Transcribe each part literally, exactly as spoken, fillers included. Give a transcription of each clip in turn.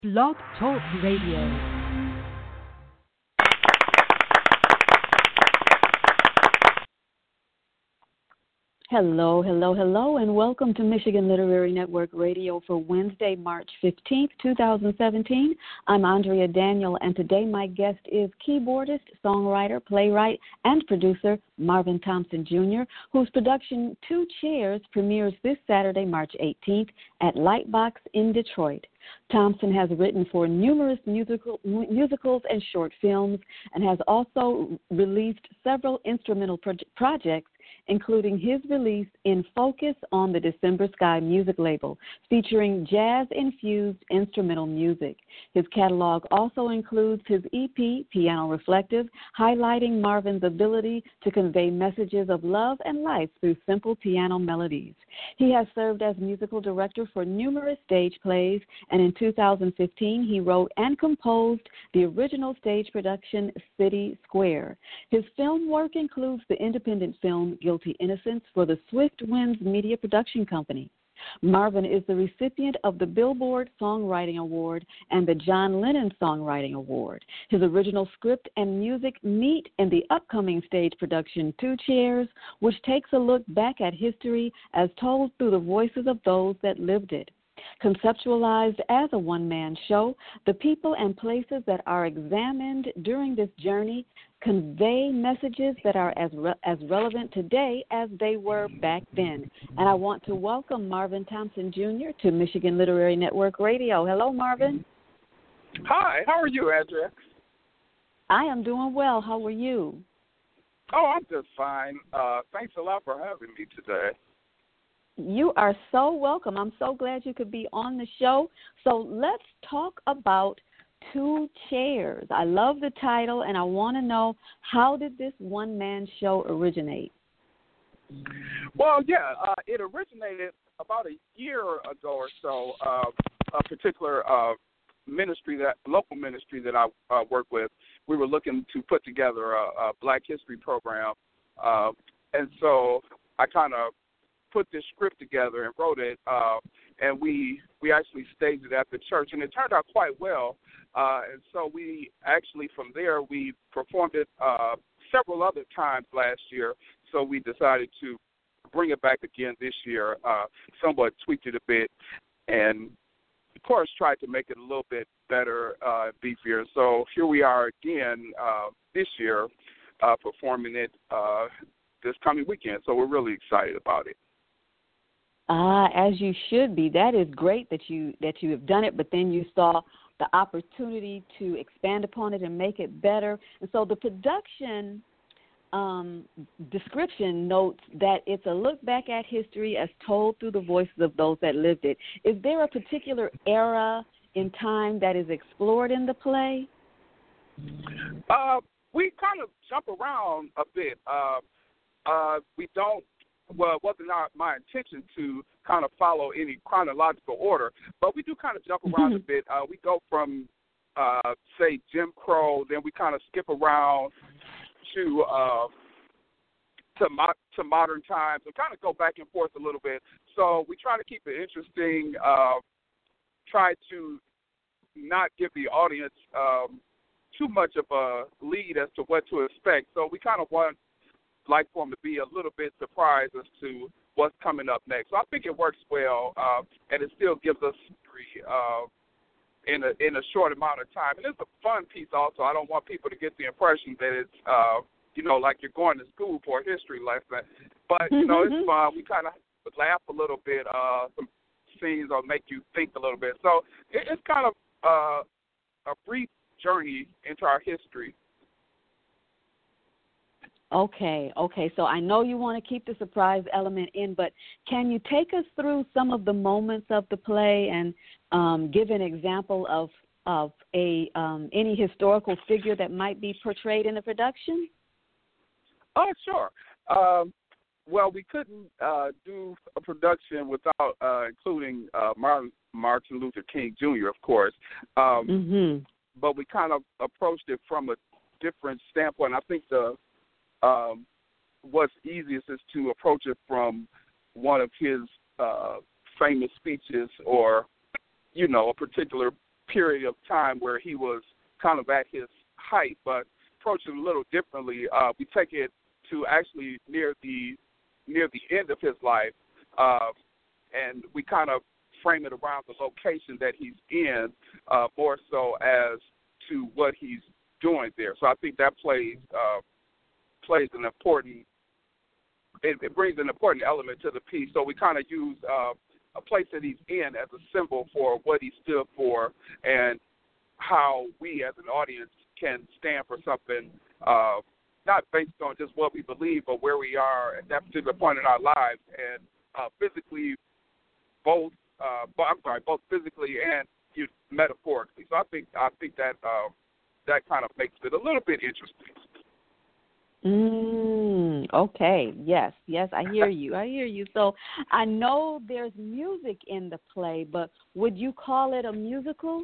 Blog Talk Radio. Hello, hello, hello, and welcome to Michigan Literary Network Radio for Wednesday, March fifteenth, twenty seventeen. I'm Andrea Daniel, and today my guest is keyboardist, songwriter, playwright, and producer Marvin Thompson, Junior, whose production Two Chairs premieres this Saturday, March eighteenth at Lightbox in Detroit. Thompson has written for numerous musical, musicals and short films and has also released several instrumental pro- projects, including his release In Focus on the December Sky music label, featuring jazz-infused instrumental music. His catalog also includes his E P, Piano Reflective, highlighting Marvin's ability to convey messages of love and life through simple piano melodies. He has served as musical director for numerous stage plays, and in two thousand fifteen, he wrote and composed the original stage production City Square. His film work includes the independent film Guilty Innocence for the Swift Winds Media Production Company. Marvin is the recipient of the Billboard Songwriting Award and the John Lennon Songwriting Award. His original script and music meet in the upcoming stage production Two Chairs, which takes a look back at history as told through the voices of those that lived it. Conceptualized as a one-man show, the people and places that are examined during this journey convey messages that are as re- as relevant today as they were back then. And I want to welcome Marvin Thompson, Junior to Michigan Literary Network Radio. Hello, Marvin. Hi, how are you, Andrea? I am doing well. How are you? Oh, I'm just fine. Uh, thanks a lot for having me today. You are so welcome. I'm so glad you could be on the show. So let's talk about Two Chairs. I love the title, and I want to know, how did this one-man show originate? Well, yeah, uh, it originated about a year ago or so. Uh, a particular uh, ministry, that local ministry that I uh, work with, we were looking to put together a, a Black History program, uh, and so I kind of put this script together and wrote it, uh, and we we actually staged it at the church, and it turned out quite well. Uh, and so we actually, from there, we performed it uh, several other times last year. So we decided to bring it back again this year, uh, somewhat tweaked it a bit, and of course tried to make it a little bit better, uh, beefier. So here we are again uh, this year, uh, performing it uh, this coming weekend. So we're really excited about it. Ah, as you should be. That is great that you that you have done it, but then you saw the opportunity to expand upon it and make it better. And so the production um, description notes that it's a look back at history as told through the voices of those that lived it. Is there a particular era in time that is explored in the play? Uh, we kind of jump around a bit. Uh, uh, we don't. Well, it wasn't our, my intention to kind of follow any chronological order, but we do kind of jump around a bit. Uh, we go from, uh, say, Jim Crow, then we kind of skip around to uh, to, mo- to modern times, and kind of go back and forth a little bit. So we try to keep it interesting, uh, try to not give the audience um, too much of a lead as to what to expect. So we kind of want like for them to be a little bit surprised as to what's coming up next. So I think it works well, uh, and it still gives us uh, in a in a short amount of time. And it's a fun piece also. I don't want people to get the impression that it's, uh, you know, like you're going to school for a history lesson. But, you know, it's fun. We kind of laugh a little bit. Uh, some scenes will make you think a little bit. So it, it's kind of uh, a brief journey into our history. Okay, okay. So I know you want to keep the surprise element in, but can you take us through some of the moments of the play and um, give an example of of a um, any historical figure that might be portrayed in the production? Oh, sure. Um, well, we couldn't uh, do a production without uh, including uh, Martin, Martin Luther King Junior, of course. Um, mm-hmm. But we kind of approached it from a different standpoint. I think the Um, what's easiest is to approach it from one of his uh, famous speeches or, you know, a particular period of time where he was kind of at his height, but approach it a little differently. Uh, we take it to actually near the near the end of his life, uh, and we kind of frame it around the location that he's in, uh, more so as to what he's doing there. So I think that plays uh, plays an important. It, it brings an important element to the piece. So we kind of use uh, a place that he's in as a symbol for what he stood for, and how we as an audience can stand for something, uh, not based on just what we believe, but where we are at that particular point in our lives, and uh, physically, both. Uh, I'm sorry, both physically and you know, metaphorically. So I think I think that uh, that kind of makes it a little bit interesting. Mm, okay. Yes. Yes. I hear you. I hear you. So I know there's music in the play, but would you call it a musical?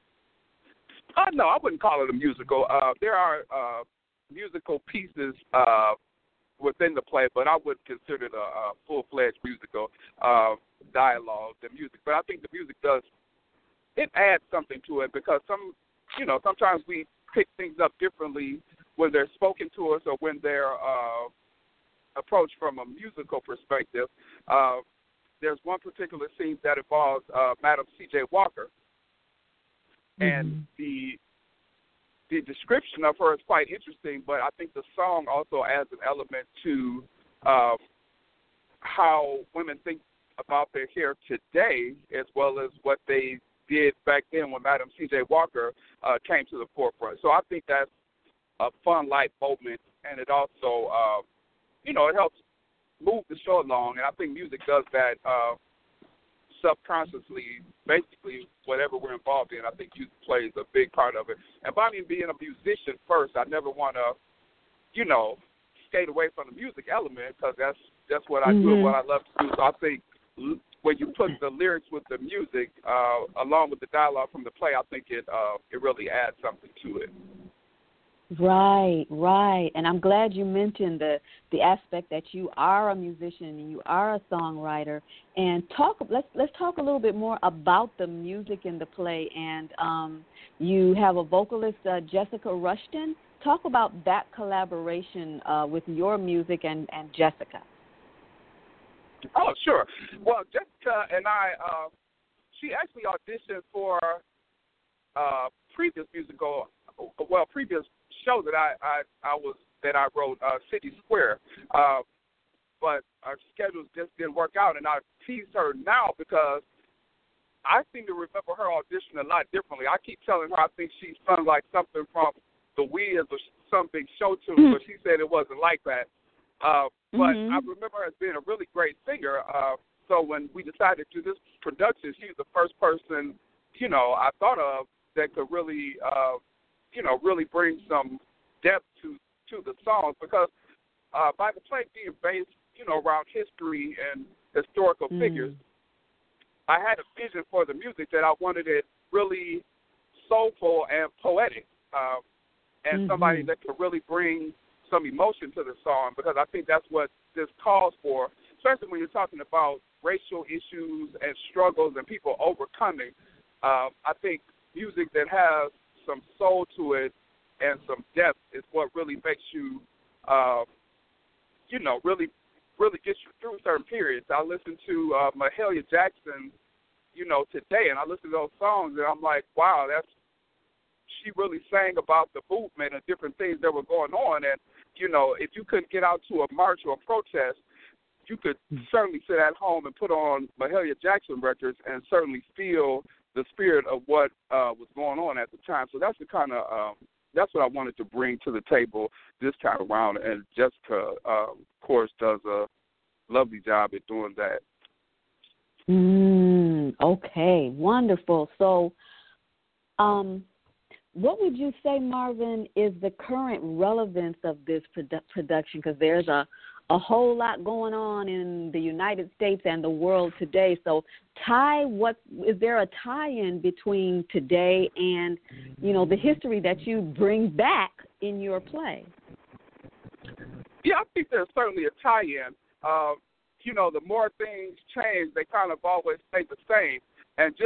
Uh, no, I wouldn't call it a musical. Uh, there are uh, musical pieces uh, within the play, but I wouldn't consider it a, a full-fledged musical uh, dialogue, the music. But I think the music does, it adds something to it, because some, you know, sometimes we pick things up differently when they're spoken to us or when they're uh, approached from a musical perspective. Uh, there's one particular scene that involves uh, Madam C J Walker, and mm-hmm. the the description of her is quite interesting, but I think the song also adds an element to uh, how women think about their hair today, as well as what they did back then when Madam C J Walker uh, came to the forefront. So I think that's a fun, light moment, and it also, uh, you know, it helps move the show along, and I think music does that uh, subconsciously. Basically, whatever we're involved in, I think music plays a big part of it. And by me being a musician first, I never want to, you know, skate away from the music element, because that's that's what I mm-hmm. do and what I love to do. So I think when you put the lyrics with the music, uh, along with the dialogue from the play, I think it uh, it really adds something to it. Right, right. And I'm glad you mentioned the, the aspect that you are a musician and you are a songwriter. And talk let's let's talk a little bit more about the music in the play. And um, you have a vocalist, uh, Jessica Rushton. Talk about that collaboration uh, with your music and, and Jessica. Oh, sure. Well, Jessica and I, uh, she actually auditioned for uh, previous musical, well, previous show that I, I, I was that I wrote, uh, City Square, uh, but our schedules just didn't work out, and I tease her now because I seem to remember her audition a lot differently. I keep telling her I think she sung like something from The Wiz or some big show tune, mm-hmm. but she said it wasn't like that. Uh, but mm-hmm. I remember her as being a really great singer. Uh, so when we decided to do this production, she was the first person, you know, I thought of that could really, uh, you know, really bring some depth to, to the songs, because uh, by the play being based, you know, around history and historical mm. figures, I had a vision for the music that I wanted it really soulful and poetic, uh, and mm-hmm. somebody that could really bring some emotion to the song, because I think that's what this calls for, especially when you're talking about racial issues and struggles and people overcoming. Uh, I think music that has some soul to it and some depth is what really makes you, uh, you know, really, really gets you through certain periods. I listen to uh, Mahalia Jackson, you know, today, and I listen to those songs, and I'm like, wow, that's, she really sang about the movement and different things that were going on. And, you know, if you couldn't get out to a march or a protest, you could certainly sit at home and put on Mahalia Jackson records and certainly feel the spirit of what uh, was going on at the time. So that's the kind of um, that's what I wanted to bring to the table this time around. And Jessica, uh, of course, does a lovely job at doing that. Mm, okay, wonderful. So, um, what would you say, Marvin, is the current relevance of this produ- production? Because there's a a whole lot going on in the United States and the world today. So tie what is there a tie-in between today and, you know, the history that you bring back in your play? Yeah, I think there's certainly a tie-in. Uh, you know, the more things change, they kind of always stay the same. And just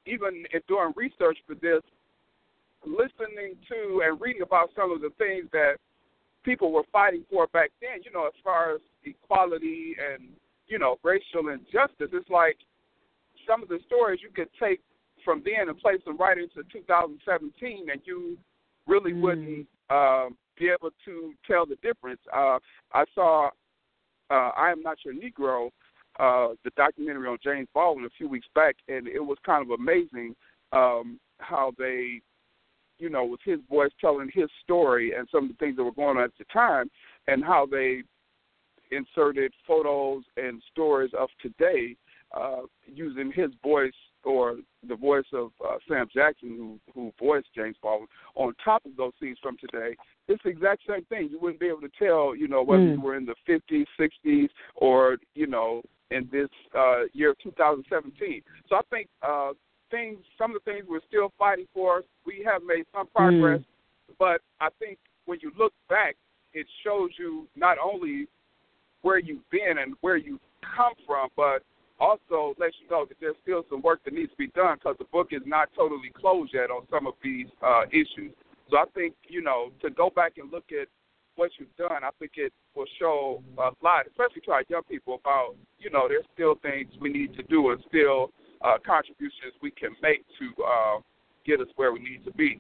even in doing research for this, listening to and reading about some of the things that people were fighting for back then, you know, as far as equality and, you know, racial injustice, it's like some of the stories you could take from then and place them right into two thousand seventeen, and you really mm. wouldn't um, be able to tell the difference. Uh, I saw uh, I Am Not Your Negro, uh, the documentary on James Baldwin a few weeks back, and it was kind of amazing um, how they, you know, with his voice telling his story and some of the things that were going on at the time, and how they inserted photos and stories of today uh, using his voice or the voice of uh, Sam Jackson, who who voiced James Baldwin, on top of those scenes from today. It's the exact same thing. You wouldn't be able to tell, you know, whether mm. you were in the fifties, sixties, or, you know, in this uh, year of two thousand seventeen. So I think uh, things, some of the things we're still fighting for, we have made some progress, mm. but I think when you look back, it shows you not only where you've been and where you've come from, but also lets you know that there's still some work that needs to be done, because the book is not totally closed yet on some of these uh, issues. So I think, you know, to go back and look at what you've done, I think it will show a lot, especially to our young people, about, you know, there's still things we need to do and still uh, contributions we can make to uh, get us where we need to be.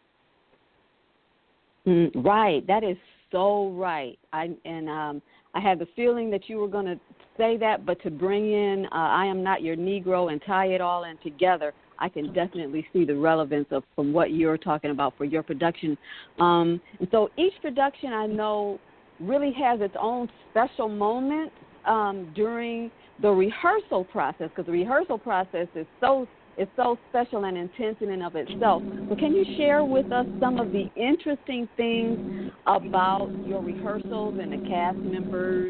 Mm, right. That is so right. I and um, I had the feeling that you were going to say that, but to bring in uh, I Am Not Your Negro and tie it all in together, I can definitely see the relevance of from what you're talking about for your production. Um, and so each production, I know, really has its own special moment um, during the rehearsal process, because the rehearsal process is so is so special and intense in and of itself. So can you share with us some of the interesting things about your rehearsals and the cast members?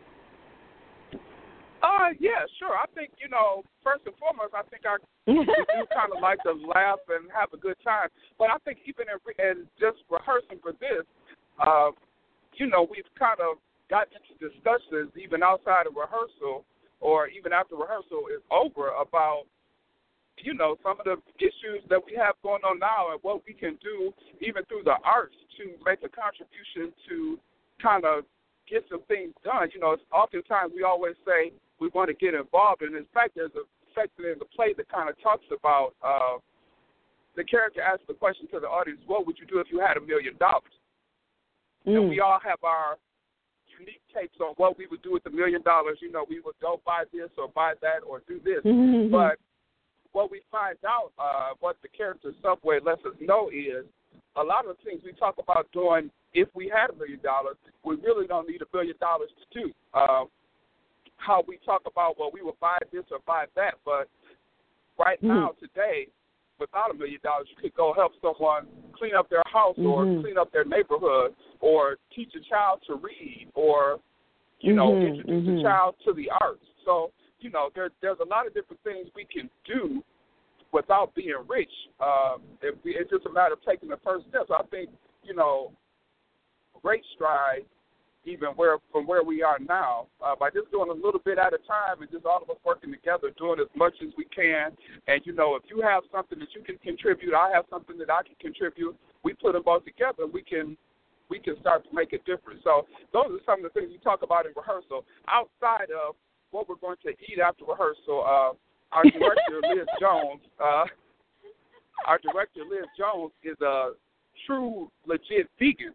Uh, yeah, sure. I think, you know, first and foremost, I think I we do kind of like to laugh and have a good time. But I think even in, in just rehearsing for this, uh, you know, we've kind of gotten into discussions even outside of rehearsal or even after rehearsal is over about, you know, some of the issues that we have going on now and what we can do even through the arts to make a contribution to kind of get some things done. You know, it's oftentimes we always say we want to get involved, and in fact, there's a section in the play that kind of talks about uh, the character asks the question to the audience, what would you do if you had a million dollars? Mm. And we all have our unique takes on what we would do with a million dollars. You know, we would go buy this or buy that or do this. Mm-hmm. But what we find out, uh, what the character Subway lets us know is a lot of the things we talk about doing if we had a million dollars, we really don't need a billion dollars to do. Uh, how we talk about, well, we will buy this or buy that, but right mm-hmm. now, today, without a million dollars, you could go help someone clean up their house mm-hmm. or clean up their neighborhood or teach a child to read or, you mm-hmm. know, introduce mm-hmm. a child to the arts. So, you know, there, there's a lot of different things we can do without being rich. Uh, if we, it's just a matter of taking the first step. So I think, you know, great strides even where from where we are now uh, by just doing a little bit at a time and just all of us working together, doing as much as we can. And, you know, if you have something that you can contribute, I have something that I can contribute, we put them both together, we can we can start to make a difference. So those are some of the things we talk about in rehearsal. Outside of what we're going to eat after rehearsal, uh, our director, Liz Jones, uh, our director, Liz Jones, is a true, legit vegan.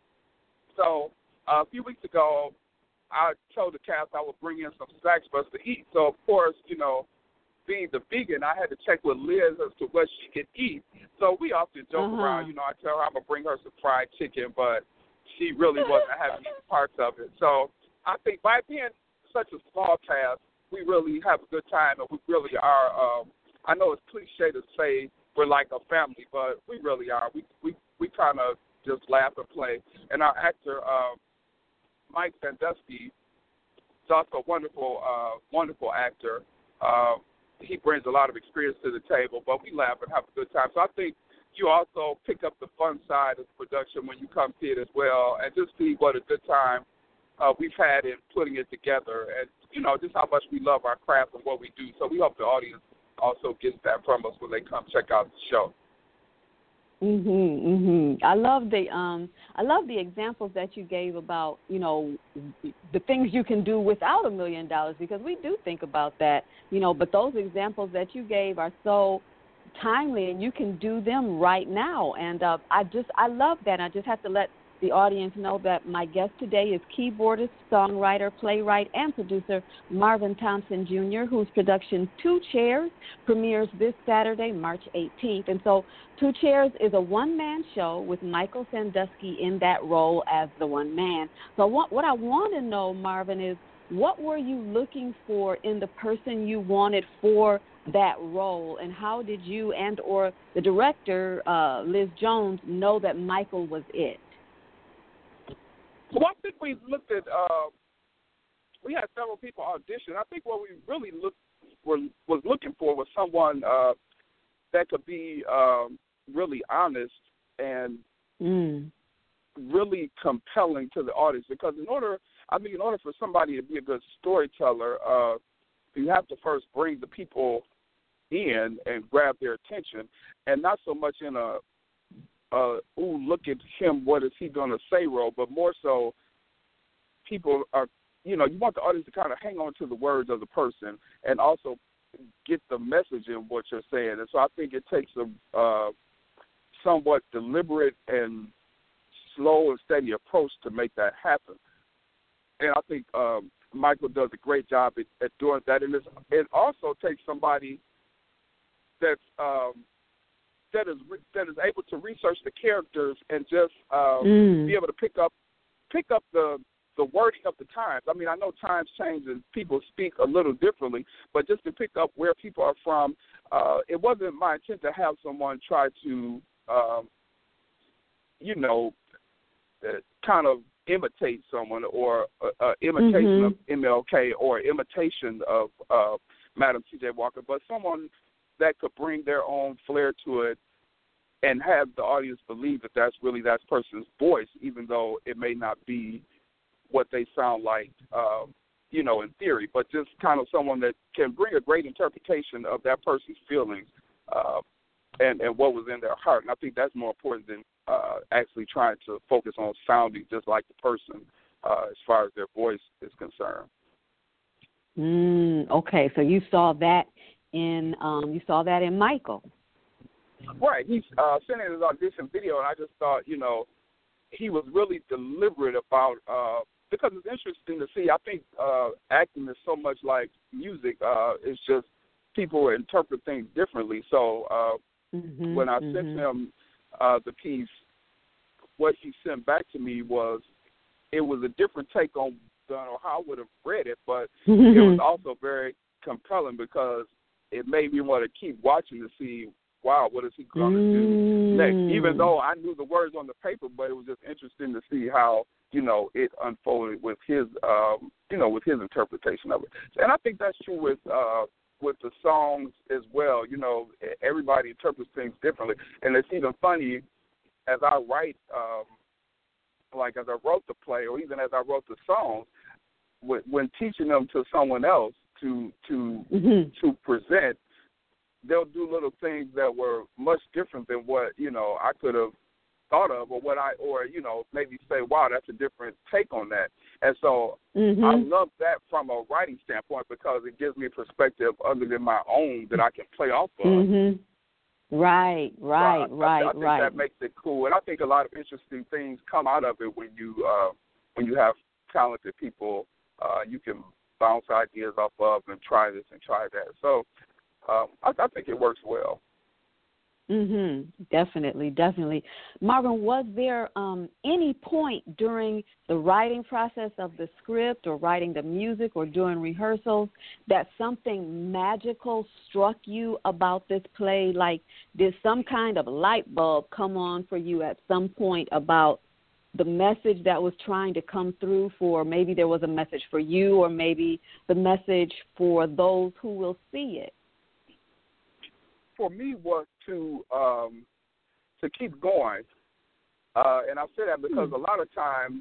So uh, a few weeks ago, I told the cast I would bring in some snacks for us to eat. So, of course, you know, being the vegan, I had to check with Liz as to what she could eat. So we often joke uh-huh. around. You know, I tell her I'm going to bring her some fried chicken, but she really wasn't having any parts of it. So I think by being such a small cast, we really have a good time, and we really are. Um, I know it's cliche to say we're like a family, but we really are. We we we kind of just laugh and play. And our actor, um, Mike Sandusky, is also a wonderful, uh, wonderful actor. Uh, he brings a lot of experience to the table, but we laugh and have a good time. So I think you also pick up the fun side of the production when you come see it as well, and just see what a good time uh, we've had in putting it together, and, you know, just how much we love our craft and what we do. So we hope the audience also gets that from us when they come check out the show. Mhm, mhm. I love the um I love the examples that you gave about, you know, the things you can do without a million dollars, because we do think about that, you know, but those examples that you gave are so timely, and you can do them right now. And uh, I just I love that. I just have to let the audience know that my guest today is keyboardist, songwriter, playwright, and producer Marvin Thompson Junior, whose production Two Chairs premieres this Saturday, March eighteenth. And so Two Chairs is a one-man show with Michael Sandusky in that role as the one man. So what, what I want to know, Marvin, is what were you looking for in the person you wanted for that role, and how did you and or the director, uh, Liz Jones, know that Michael was it? Well, I think we looked at, uh, we had several people audition. I think what we really looked were, was looking for was someone uh, that could be um, really honest and mm. really compelling to the audience. Because in order, I mean, in order for somebody to be a good storyteller, uh, you have to first bring the people in and grab their attention, and not so much in a Uh, ooh, look at him, what is he going to say role, but more so people are, you know, you want the audience to kind of hang on to the words of the person and also get the message in what you're saying. And so I think it takes a uh, somewhat deliberate and slow and steady approach to make that happen. And I think um, Michael does a great job at, at doing that. And it's, it also takes somebody that's um, that is that is able to research the characters and just um, mm. be able to pick up pick up the the wording of the times. I mean, I know times change and people speak a little differently, but just to pick up where people are from, uh, it wasn't my intent to have someone try to, um, you know, uh, kind of imitate someone or uh, uh, imitation mm-hmm. of M L K or imitation of uh, Madam C J Walker, but someone that could bring their own flair to it and have the audience believe that that's really that person's voice, even though it may not be what they sound like, um, you know, in theory, but just kind of someone that can bring a great interpretation of that person's feelings uh, and, and what was in their heart. And I think that's more important than uh, actually trying to focus on sounding just like the person uh, as far as their voice is concerned. Mm, okay, so you saw that in um, you saw that in Michael. Right. He uh, sent in his audition video, and I just thought, you know, he was really deliberate about, uh, because it's interesting to see. I think uh, acting is so much like music. Uh, it's just people interpret things differently. So uh, mm-hmm, when I mm-hmm. sent him uh, the piece, what he sent back to me was, it was a different take on, on how I would have read it, but it was also very compelling because it made me want to keep watching to see, wow, what is he going to do mm. next? Even though I knew the words on the paper, but it was just interesting to see how, you know, it unfolded with his, um, you know, with his interpretation of it. And I think that's true with uh, with the songs as well. You know, everybody interprets things differently, and it's even funny as I write, um, like as I wrote the play, or even as I wrote the songs, when, when teaching them to someone else to to mm-hmm. to present, they'll do little things that were much different than what, you know, I could have thought of, or what I, or, you know, maybe say, wow, that's a different take on that. And so mm-hmm. I love that from a writing standpoint because it gives me a perspective other than my own that I can play off of. Mm-hmm. Right, right, so I, right, I, I think right. that makes it cool. And I think a lot of interesting things come out of it when you, uh, when you have talented people uh, you can bounce ideas off of and try this and try that. So um, I, I think it works well. Mhm. Definitely, definitely. Marvin, was there um, any point during the writing process of the script or writing the music or during rehearsals that something magical struck you about this play? Like, did some kind of light bulb come on for you at some point about the message that was trying to come through? For maybe there was a message for you, or maybe the message for those who will see it? For me, was to um, to keep going, uh, and I say that because mm. a lot of times,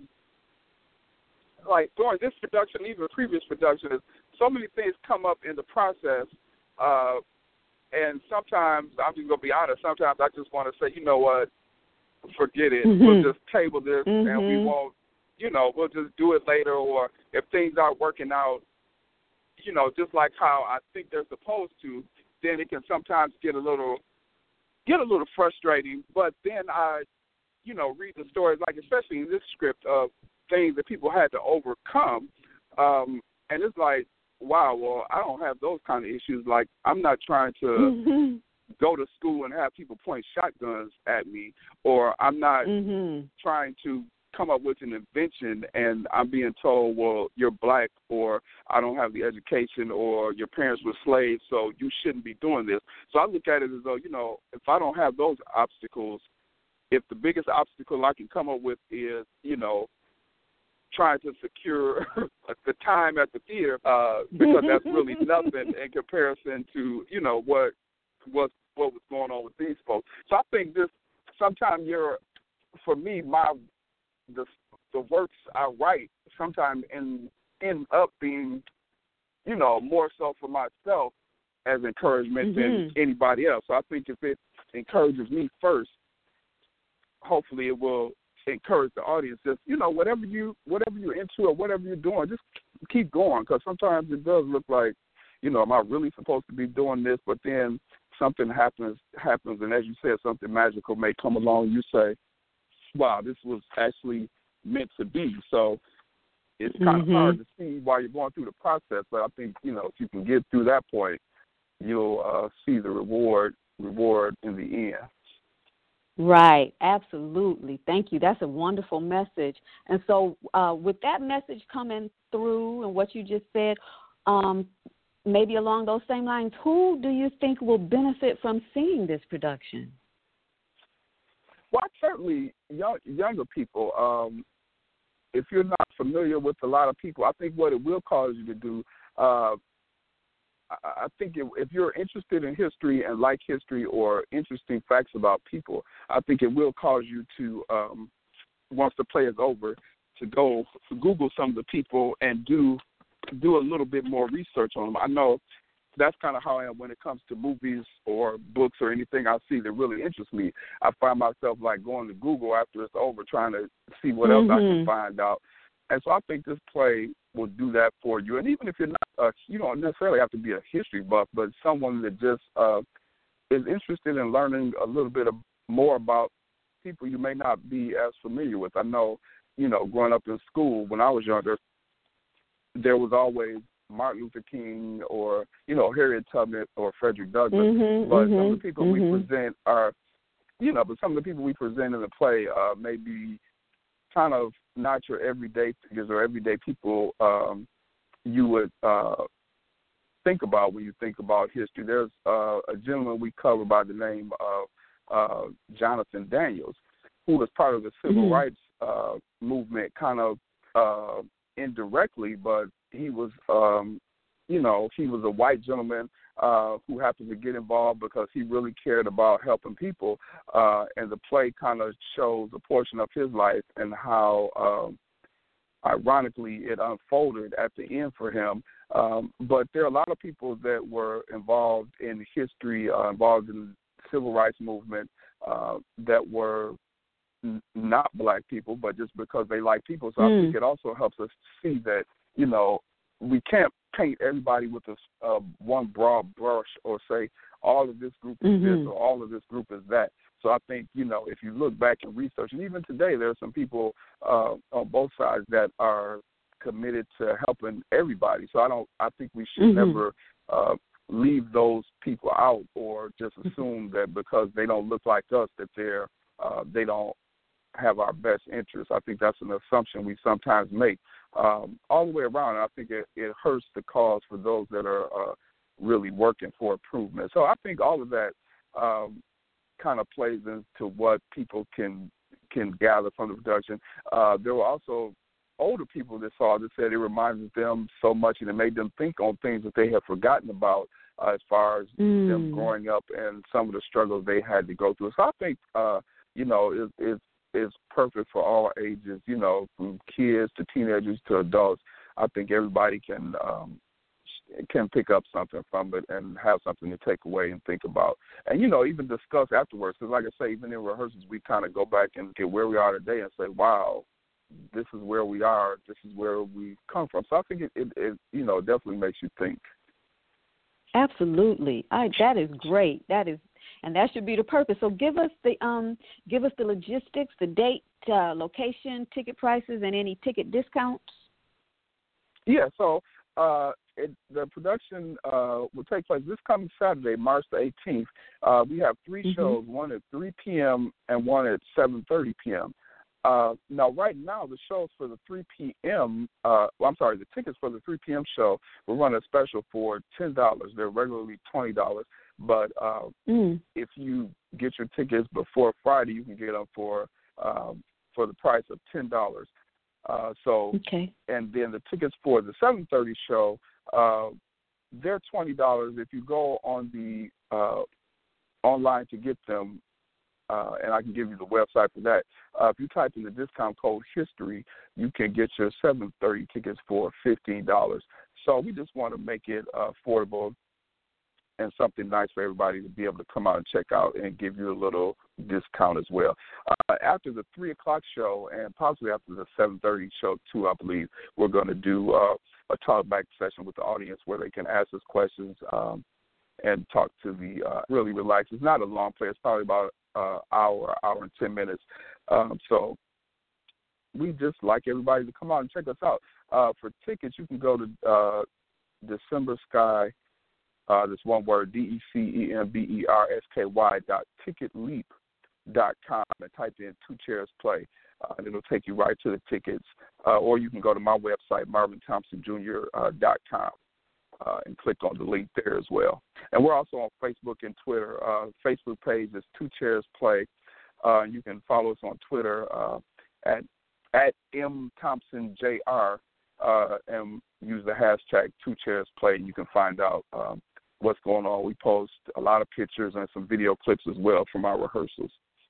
like during this production, even previous productions, so many things come up in the process uh, and sometimes, I'm just going to be honest, sometimes I just want to say, you know what, forget it. Mm-hmm. We'll just table this, mm-hmm. and we won't, you know, we'll just do it later. Or if things aren't working out, you know, just like how I think they're supposed to, then it can sometimes get a little, get a little frustrating. But then I, you know, read the stories, like especially in this script, of things that people had to overcome. Um, and it's like, wow, well, I don't have those kind of issues. Like, I'm not trying to mm-hmm. go to school and have people point shotguns at me, or I'm not mm-hmm. trying to come up with an invention and I'm being told, well, you're black, or I don't have the education, or your parents were slaves, so you shouldn't be doing this. So I look at it as though, you know, if I don't have those obstacles, if the biggest obstacle I can come up with is, you know, trying to secure the time at the theater, uh, because that's really nothing in comparison to, you know, what what what was going on with these folks. So I think this, sometimes you're, for me, my the the works I write sometimes end end up being, you know, more so for myself as encouragement mm-hmm. than anybody else. So I think if it encourages me first, hopefully it will encourage the audience. Just, you know, whatever you whatever you're into or whatever you're doing, just keep going, because sometimes it does look like, you know, am I really supposed to be doing this? But then something happens happens, and as you said, something magical may come along. You say, wow, this was actually meant to be. So it's kind of mm-hmm. hard to see while you're going through the process, but I think, you know, if you can get through that point, you'll uh, see the reward reward in the end. Right, absolutely. Thank you. That's a wonderful message. And so uh, with that message coming through and what you just said, um, maybe along those same lines, who do you think will benefit from seeing this production? Well, certainly young, younger people. Um, if you're not familiar with a lot of people, I think what it will cause you to do, uh, I think if, if you're interested in history and like history or interesting facts about people, I think it will cause you to, um, once the play is over, to go to Google some of the people and do do a little bit more research on them. I know that's kind of how I am when it comes to movies or books or anything I see that really interests me. I find myself like going to Google after it's over, trying to see what mm-hmm. else I can find out. And so I think this play will do that for you. And even if you're not, uh, you don't necessarily have to be a history buff, but someone that just uh, is interested in learning a little bit of, more about people you may not be as familiar with. I know, you know, growing up in school when I was younger, there was always Martin Luther King or, you know, Harriet Tubman or Frederick Douglass. Mm-hmm, but mm-hmm, some of the people mm-hmm. we present are, you know, but some of the people we present in the play uh, may be kind of not your everyday figures or everyday people um, you would uh, think about when you think about history. There's uh, a gentleman we cover by the name of uh, Jonathan Daniels, who was part of the civil mm-hmm. rights uh, movement kind of uh, indirectly, but he was, um, you know, he was a white gentleman uh, who happened to get involved because he really cared about helping people. Uh, and the play kind of shows a portion of his life and how, um, ironically, it unfolded at the end for him. Um, but there are a lot of people that were involved in history, uh, involved in the civil rights movement uh, that were n- not black people, but just because they like people. So mm. I think it also helps us see that, you know, we can't paint everybody with a, uh, one broad brush or say all of this group is mm-hmm. this or all of this group is that. So I think, you know, if you look back and research, and even today there are some people uh, on both sides that are committed to helping everybody. So I don't, I think we should mm-hmm. never uh, leave those people out or just assume that because they don't look like us that they're, uh, they don't have our best interests. I think that's an assumption we sometimes make. Um, all the way around, I think it, it hurts the cause for those that are uh, really working for improvement. So I think all of that um, kind of plays into what people can can gather from the production. Uh, there were also older people that saw it that said it reminded them so much and it made them think on things that they had forgotten about uh, as far as mm. them growing up and some of the struggles they had to go through. So I think, uh, you know, it, it's is perfect for all ages, you know, from kids to teenagers to adults. I think everybody can um, can pick up something from it and have something to take away and think about. And, you know, even discuss afterwards. Because like I say, even in rehearsals, we kind of go back and get where we are today and say, wow, this is where we are. This is where we come from. So I think it, it, it you know, definitely makes you think. Absolutely. I, that is great. That is, and that should be the purpose. So give us the um, give us the logistics, the date, uh, location, ticket prices, and any ticket discounts. Yeah. So uh, it, the production uh, will take place this coming Saturday, March the eighteenth. Uh, we have three mm-hmm. shows: one at three p.m. and one at seven thirty p.m. Uh, now, right now, the shows for the three p.m. Uh, well, I'm sorry, the tickets for the three p.m. show will run a special for ten dollars. They're regularly twenty dollars. But uh, mm. if you get your tickets before Friday, you can get them for um, for the price of ten dollars. Uh, so, okay. And then the tickets for the seven thirty show, uh, they're twenty dollars. If you go on the uh, online to get them, uh, and I can give you the website for that. Uh, if you type in the discount code HISTORY, you can get your seven thirty tickets for fifteen dollars. So we just want to make it uh, affordable and something nice for everybody to be able to come out and check out and give you a little discount as well. Uh, after the three o'clock show and possibly after the seven thirty show too, I believe, we're going to do uh, a talk-back session with the audience where they can ask us questions um, and talk to the uh, really relax. It's not a long play. It's probably about an uh, hour, hour and ten minutes. Um, so we just like everybody to come out and check us out. Uh, for tickets, you can go to uh, December Sky. Uh, this one word, D E C E M B E R S K Y dot ticket leap dot com and type in Two Chairs Play, uh, and it'll take you right to the tickets. Uh, or you can go to my website, marvin thompson junior dot com, uh, and click on the link there as well. And we're also on Facebook and Twitter. Uh, Facebook page is Two Chairs Play. Uh, you can follow us on Twitter uh, at at M Thompson J R uh, and use the hashtag Two Chairs Play, and you can find out um, what's going on. We post a lot of pictures and some video clips as well from our rehearsals.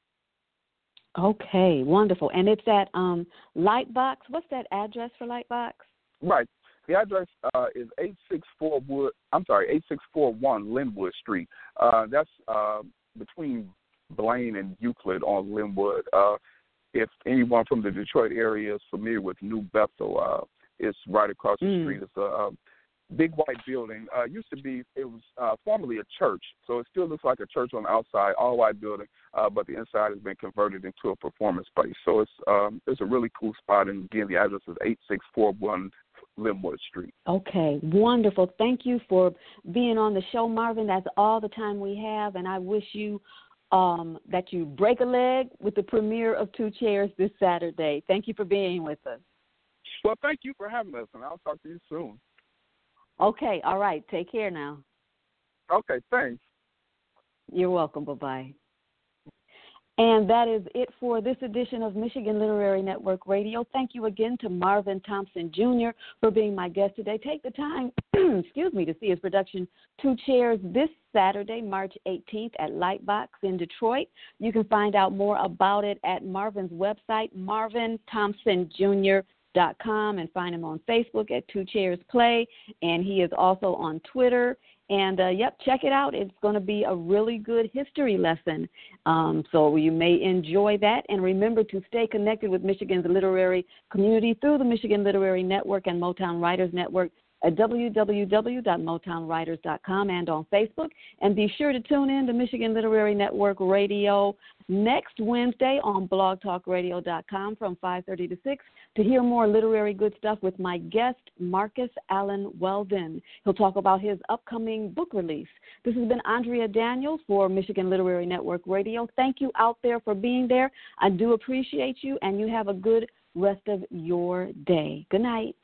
Okay, wonderful. And it's at um, Lightbox. What's that address for Lightbox? Right. The address uh, is eight six four Wood. I'm sorry, eight six four one Linwood Street. Uh, that's uh, between Blaine and Euclid on Linwood. Uh, if anyone from the Detroit area is familiar with New Bethel, uh, it's right across the mm. street. It's a, a big white building. Uh, used to be, it was uh, formerly a church, so it still looks like a church on the outside, all white building, uh, but the inside has been converted into a performance space. So it's um, it's a really cool spot, and again, the address is eight six four one Linwood Street. Okay, wonderful. Thank you for being on the show, Marvin. That's all the time we have, and I wish you um, that you break a leg with the premiere of Two Chairs this Saturday. Thank you for being with us. Well, thank you for having us, and I'll talk to you soon. Okay, all right. Take care now. Okay, thanks. You're welcome. Bye-bye. And that is it for this edition of Michigan Literary Network Radio. Thank you again to Marvin Thompson Junior for being my guest today. Take the time, excuse me, to see his production Two Chairs this Saturday, March eighteenth at Lightbox in Detroit. You can find out more about it at Marvin's website, marvin thompson junior dot com, and find him on Facebook at Two Chairs Play, and he is also on Twitter. And, uh, yep, check it out. It's going to be a really good history lesson, um, so you may enjoy that. And remember to stay connected with Michigan's literary community through the Michigan Literary Network and Motown Writers Network at w w w dot motown writers dot com and on Facebook. And be sure to tune in to Michigan Literary Network Radio next Wednesday on blog talk radio dot com from five thirty to six to hear more literary good stuff with my guest, Marcus Allen Weldon. He'll talk about his upcoming book release. This has been Andrea Daniels for Michigan Literary Network Radio. Thank you out there for being there. I do appreciate you, and you have a good rest of your day. Good night.